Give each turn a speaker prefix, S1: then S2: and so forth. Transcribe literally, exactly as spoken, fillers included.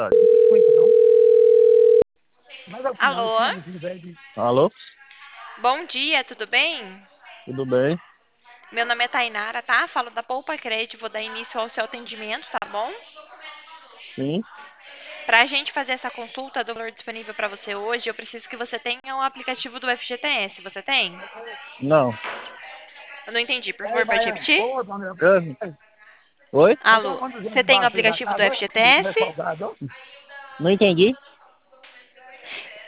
S1: Alô?
S2: Alô?
S1: Bom dia, tudo bem?
S2: Tudo bem?
S1: Meu nome é Tainara, tá? Falo da Poupa Crédito, vou dar início ao seu atendimento, tá bom?
S2: Sim?
S1: Pra gente fazer essa consulta do valor disponível pra você hoje, eu preciso que você tenha o aplicativo do F G T S. Você tem?
S2: Não.
S1: Eu não entendi, por favor, pode repetir?
S2: É. Oi?
S1: Alô? Você tem o aplicativo do F G T S?
S2: Não entendi.